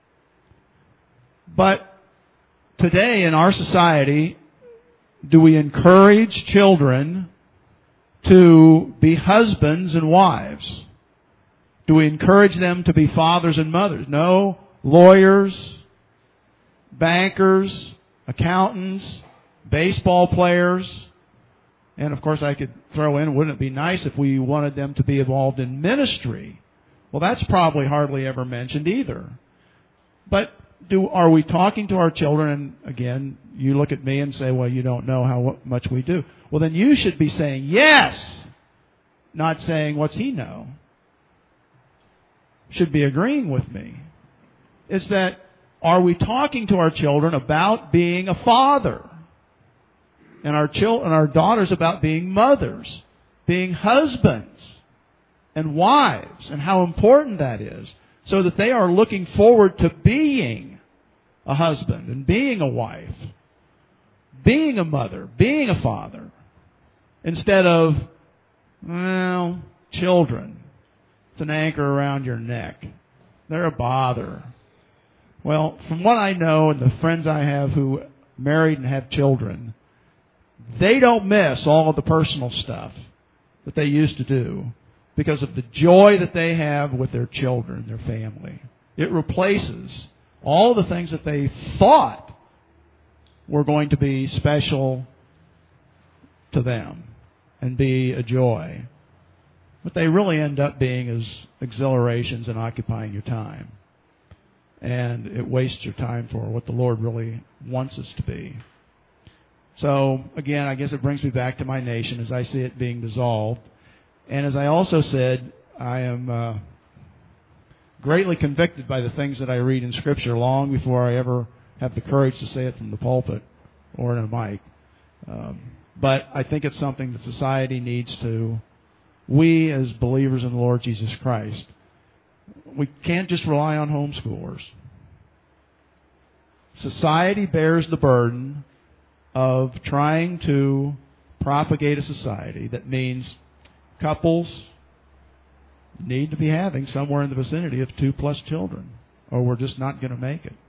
But today in our society, do we encourage children to be husbands and wives? Do we encourage them to be fathers and mothers? No. Lawyers, bankers, accountants, baseball players. And, of course, I could throw in, wouldn't it be nice if we wanted them to be involved in ministry? Well, that's probably hardly ever mentioned either. But do are we talking to our children? And, again, you look at me and say, well, you don't know how much we do. Well, then you should be saying, yes, not saying, what's he know? Should be agreeing with me, is that are we talking to our children about being a father? And our children, and our daughters about being mothers, being husbands and wives, and how important that is, so that they are looking forward to being a husband and being a wife, being a mother, being a father, instead of, well, children. It's an anchor around your neck. They're a bother. Well, from what I know and the friends I have who married and have children, they don't miss all of the personal stuff that they used to do because of the joy that they have with their children, their family. It replaces all the things that they thought were going to be special to them and be a joy. What they really end up being is exhilarations and occupying your time. And it wastes your time for what the Lord really wants us to be. So, again, I guess it brings me back to my nation as I see it being dissolved. And as I also said, I am uh, greatly convicted by the things that I read in Scripture long before I ever have the courage to say it from the pulpit or in a mic. Um, but I think it's something that society needs to, we as believers in the Lord Jesus Christ, we can't just rely on homeschoolers. Society bears the burden of trying to propagate a society that means couples need to be having somewhere in the vicinity of two plus children, or we're just not going to make it.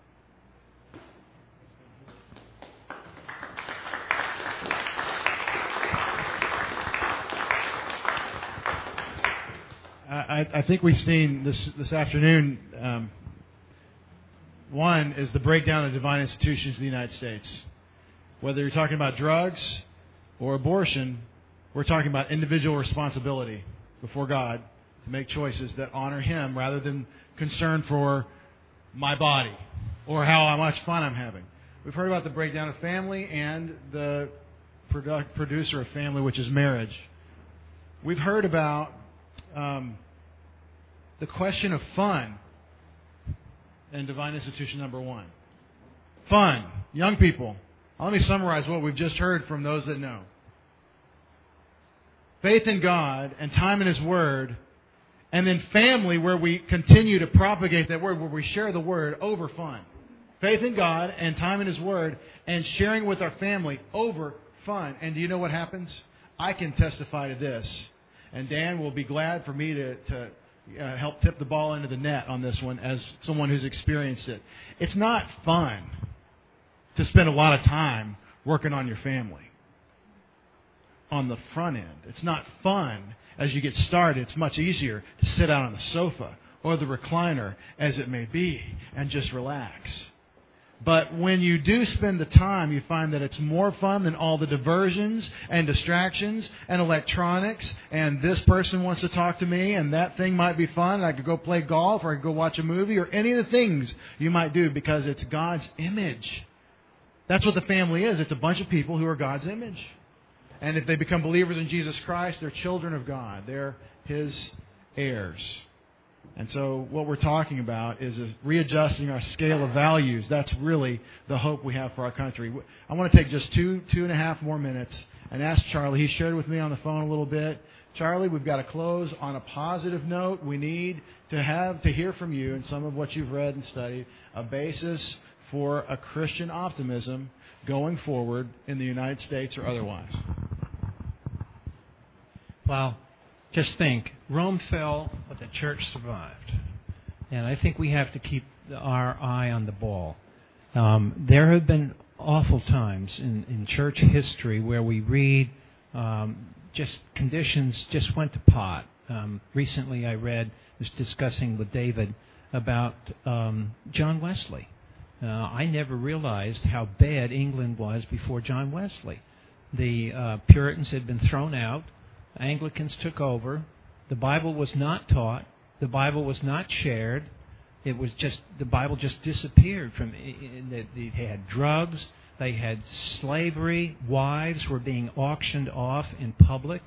I, I think we've seen this this afternoon um, One is the breakdown of divine institutions in the United States. Whether you're talking about drugs or abortion, we're talking about individual responsibility before God to make choices that honor Him rather than concern for my body or how much fun I'm having. We've heard about the breakdown of family and the produ- producer of family, which is marriage. We've heard about um, the question of fun and divine institution number one. Fun. Young people. Let me summarize what we've just heard from those that know. Faith in God and time in His Word, and then family, where we continue to propagate that Word, where we share the Word over fun. Faith in God and time in His Word, and sharing with our family over fun. And do you know what happens? I can testify to this. And Dan will be glad for me to, to uh, help tip the ball into the net on this one as someone who's experienced it. It's not fun to spend a lot of time working on your family on the front end. It's not fun as you get started. It's much easier to sit out on the sofa or the recliner, as it may be, and just relax. But when you do spend the time, you find that it's more fun than all the diversions and distractions and electronics, and this person wants to talk to me, and that thing might be fun, and I could go play golf, or I could go watch a movie, or any of the things you might do, because it's God's image. That's what the family is. It's a bunch of people who are God's image. And if they become believers in Jesus Christ, they're children of God. They're His heirs. And so what we're talking about is, is readjusting our scale of values. That's really the hope we have for our country. I want to take just two, two and a half more minutes and ask Charlie. He shared with me on the phone a little bit. Charlie, we've got to close on a positive note. We need to have to hear from you and some of what you've read and studied, a basis for a Christian optimism going forward in the United States or otherwise. Well, just think, Rome fell, but the church survived. And I think we have to keep our eye on the ball. Um, there have been awful times in, in church history where we read um, just conditions just went to pot. Um, recently I read, was discussing with David about um, John Wesley. Uh, I never realized how bad England was before John Wesley. The uh, Puritans had been thrown out. Anglicans took over. The Bible was not taught. The Bible was not shared. It was just, the Bible just disappeared from, they had drugs, they had slavery, wives were being auctioned off in public.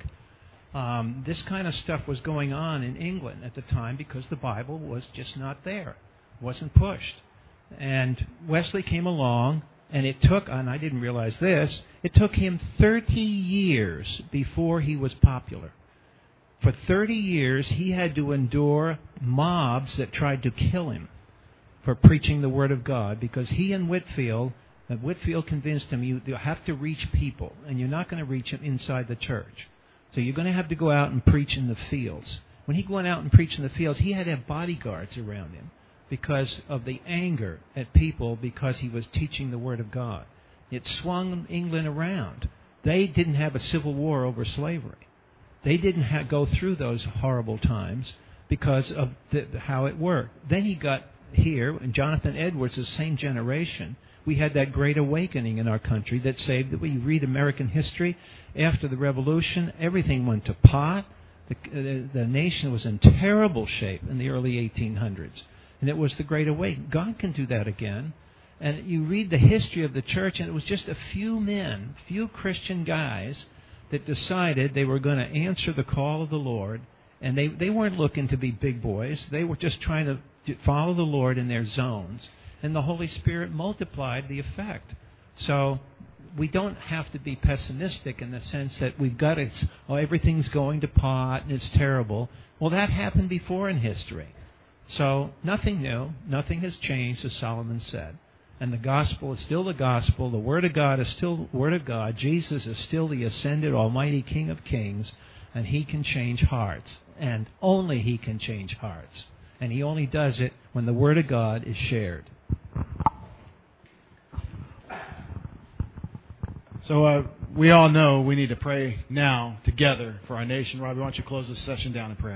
Um, this kind of stuff was going on in England at the time because the Bible was just not there, wasn't pushed. And Wesley came along, and it took, and I didn't realize this, it took him thirty years before he was popular. For thirty years, he had to endure mobs that tried to kill him for preaching the Word of God, because he and Whitefield, uh, Whitefield convinced him you, you have to reach people, and you're not going to reach them inside the church. So you're going to have to go out and preach in the fields. When he went out and preached in the fields, he had to have bodyguards around him, because of the anger at people because he was teaching the Word of God. It swung England around. They didn't have a civil war over slavery. They didn't ha- go through those horrible times because of the, how it worked. Then he got here, and Jonathan Edwards, the same generation, we had that great awakening in our country that saved it. When you read American history, after the Revolution, everything went to pot. The, the, the nation was in terrible shape in the early eighteen hundreds. And it was the Great Awakening. God can do that again. And you read the history of the church, and it was just a few men, few Christian guys, that decided they were going to answer the call of the Lord. And they, they weren't looking to be big boys. They were just trying to follow the Lord in their zones. And the Holy Spirit multiplied the effect. So we don't have to be pessimistic in the sense that we've got it, oh, everything's going to pot and it's terrible. Well, that happened before in history. So nothing new, nothing has changed, as Solomon said. And the gospel is still the gospel. The Word of God is still the Word of God. Jesus is still the ascended, almighty King of kings. And He can change hearts. And only He can change hearts. And He only does it when the Word of God is shared. So uh, we all know we need to pray now together for our nation. Robbie, why don't you close this session down in prayer?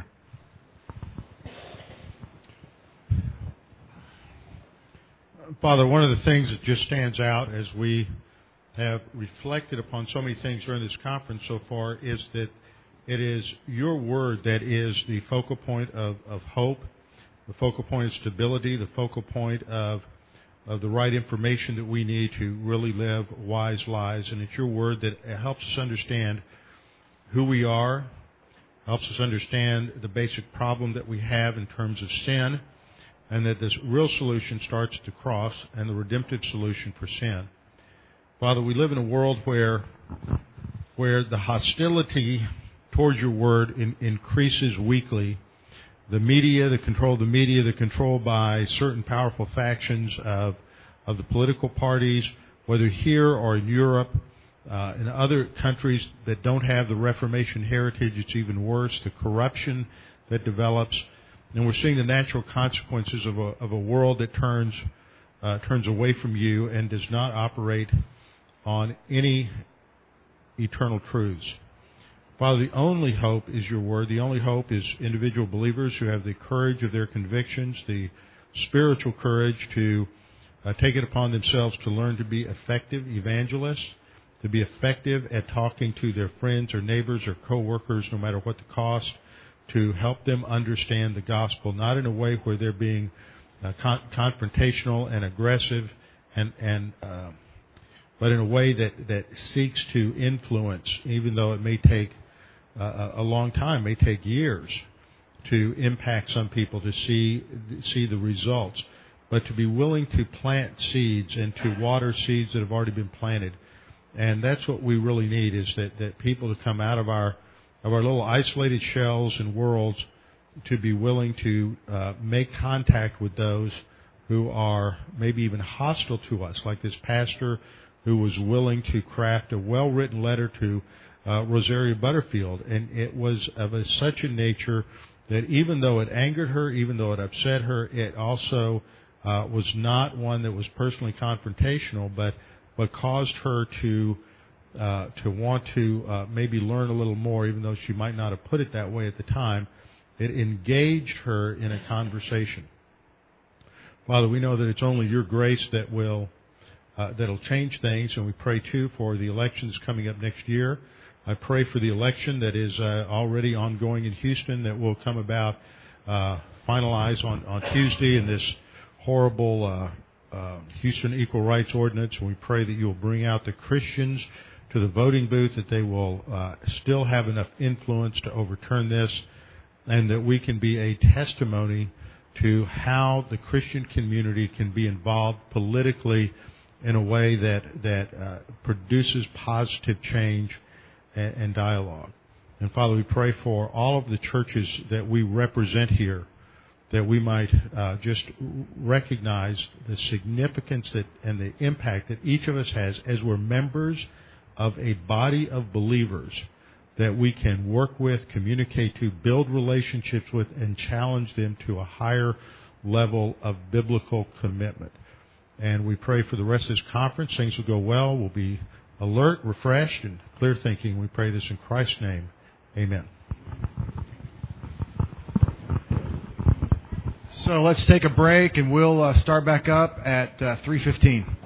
Father, one of the things that just stands out as we have reflected upon so many things during this conference so far is that it is your word that is the focal point of, of hope, the focal point of stability, the focal point of, of the right information that we need to really live wise lives. And it's your word that helps us understand who we are, helps us understand the basic problem that we have in terms of sin, and that this real solution starts at the cross and the redemptive solution for sin. Father, we live in a world where, where the hostility towards your word in, increases weekly. The media, the control of the media, the control by certain powerful factions of, of the political parties, whether here or in Europe, uh, in other countries that don't have the Reformation heritage, it's even worse. The corruption that develops. And we're seeing the natural consequences of a, of a world that turns uh, turns away from you and does not operate on any eternal truths. Father, the only hope is your word. The only hope is individual believers who have the courage of their convictions, the spiritual courage to uh, take it upon themselves to learn to be effective evangelists, to be effective at talking to their friends or neighbors or co-workers, no matter what the cost, to help them understand the gospel, not in a way where they're being uh, con- confrontational and aggressive, and, and uh, but in a way that, that seeks to influence, even though it may take uh, a long time, may take years to impact some people to see see the results, but to be willing to plant seeds and to water seeds that have already been planted. And that's what we really need, is that, that people to come out of our of our little isolated shells and worlds to be willing to uh, make contact with those who are maybe even hostile to us, like this pastor who was willing to craft a well-written letter to uh, Rosaria Butterfield. And it was of a, such a nature that even though it angered her, even though it upset her, it also uh, was not one that was personally confrontational, but, but caused her to Uh, to want to uh, maybe learn a little more, even though she might not have put it that way at the time. It engaged her in a conversation. Father, we know that it's only your grace that will uh, that'll change things, and we pray too for the elections coming up next year. I pray for the election that is uh, already ongoing in Houston that will come about, uh, finalize on, on Tuesday in this horrible uh, uh, Houston Equal Rights Ordinance. And we pray that you will bring out the Christians to the voting booth, that they will uh, still have enough influence to overturn this, and that we can be a testimony to how the Christian community can be involved politically in a way that, that uh, produces positive change and, and dialogue. And Father, we pray for all of the churches that we represent here, that we might uh, just recognize the significance that and the impact that each of us has as we're members of a body of believers that we can work with, communicate to, build relationships with, and challenge them to a higher level of biblical commitment. And we pray for the rest of this conference. Things will go well. We'll be alert, refreshed, and clear thinking. We pray this in Christ's name. Amen. So let's take a break, and we'll uh, start back up at uh, three fifteen.